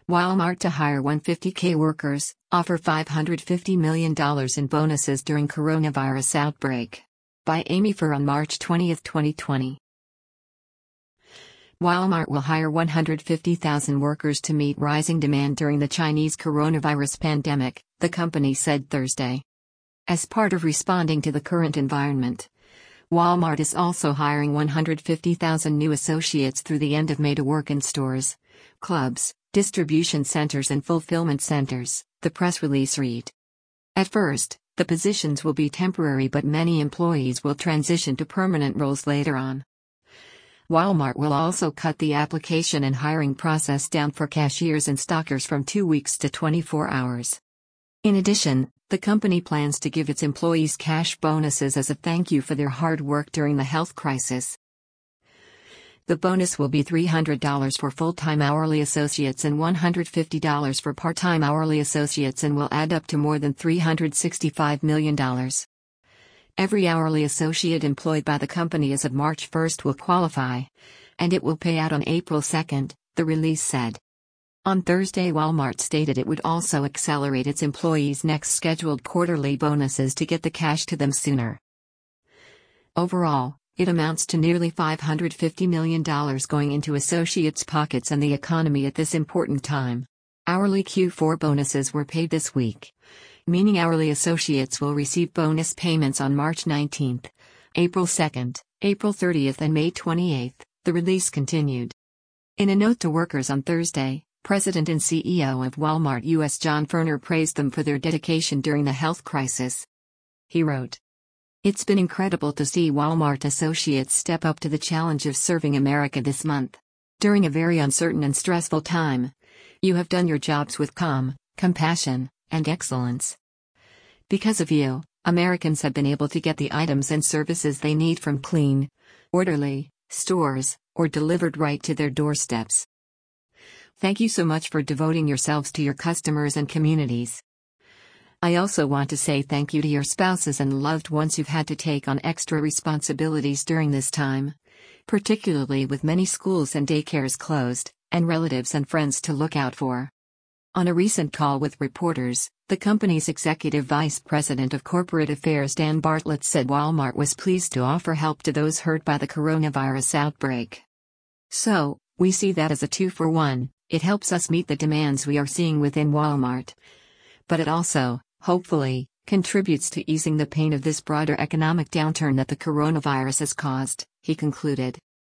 Walmart to hire 150K workers, offer $550 million in bonuses during coronavirus outbreak. By Amy Fur on March 20, 2020. Walmart will hire 150,000 workers to meet rising demand during the Chinese coronavirus pandemic, the company said Thursday. As part of responding to the current environment, Walmart is also hiring 150,000 new associates through the end of May to work in stores, clubs, distribution centers and fulfillment centers, the press release read. At first, the positions will be temporary, but many employees will transition to permanent roles later on. Walmart will also cut the application and hiring process down for cashiers and stockers from 2 weeks to 24 hours. In addition, the company plans to give its employees cash bonuses as a thank you for their hard work during the health crisis. The bonus will be $300 for full-time hourly associates and $150 for part-time hourly associates and will add up to more than $365 million. Every hourly associate employed by the company as of March 1 will qualify, and it will pay out on April 2, the release said. On Thursday, Walmart stated it would also accelerate its employees' next scheduled quarterly bonuses to get the cash to them sooner. Overall, it amounts to nearly $550 million going into associates' pockets and the economy at this important time. Hourly Q4 bonuses were paid this week, meaning hourly associates will receive bonus payments on March 19, April 2, April 30, and May 28, the release continued. In a note to workers on Thursday, President and CEO of Walmart US John Furner praised them for their dedication during the health crisis. He wrote, "It's been incredible to see Walmart associates step up to the challenge of serving America this month. During a very uncertain and stressful time, you have done your jobs with calm, compassion, and excellence. Because of you, Americans have been able to get the items and services they need from clean, orderly stores, or delivered right to their doorsteps. Thank you so much for devoting yourselves to your customers and communities. I also want to say thank you to your spouses and loved ones who've had to take on extra responsibilities during this time, particularly with many schools and daycares closed, and relatives and friends to look out for." On a recent call with reporters, the company's executive vice president of corporate affairs Dan Bartlett said Walmart was pleased to offer help to those hurt by the coronavirus outbreak. "So, we see that as a 2-for-1, it helps us meet the demands we are seeing within Walmart. But it also, hopefully, contributes to easing the pain of this broader economic downturn that the coronavirus has caused," he concluded.